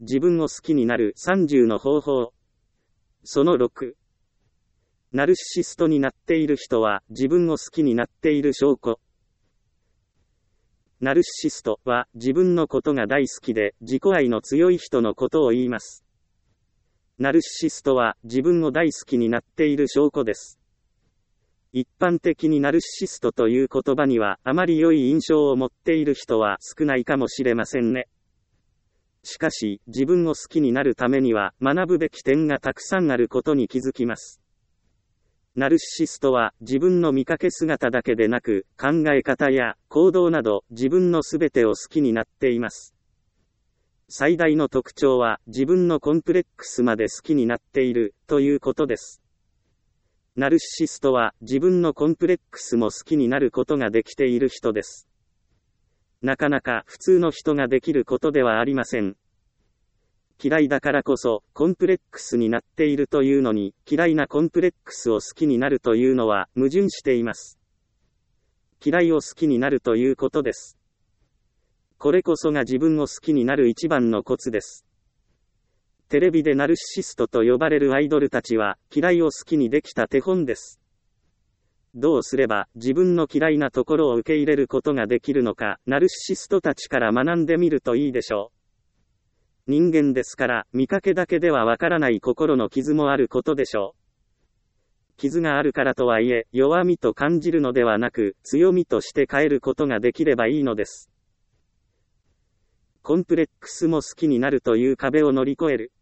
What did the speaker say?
自分を好きになる30の方法。その6。ナルシシストになっている人は自分を好きになっている証拠。ナルシシストは自分のことが大好きで自己愛の強い人のことを言います。ナルシシストは自分を大好きになっている証拠です。一般的にナルシシストという言葉にはあまり良い印象を持っている人は少ないかもしれませんね。しかし、自分を好きになるためには学ぶべき点がたくさんあることに気づきます。ナルシシストは自分の見かけ姿だけでなく、考え方や行動など自分のすべてを好きになっています。最大の特徴は自分のコンプレックスまで好きになっているということです。ナルシシストは自分のコンプレックスも好きになることができている人です。なかなか普通の人ができることではありません。嫌いだからこそコンプレックスになっているというのに、嫌いなコンプレックスを好きになるというのは矛盾しています。嫌いを好きになるということです。これこそが自分を好きになる一番のコツです。テレビでナルシシストと呼ばれるアイドルたちは嫌いを好きにできた手本です。どうすれば自分の嫌いなところを受け入れることができるのか、ナルシシストたちから学んでみるといいでしょう。人間ですから見かけだけではわからない心の傷もあることでしょう。傷があるからとはいえ弱みと感じるのではなく強みとして変えることができればいいのです。コンプレックスも好きになるという壁を乗り越える。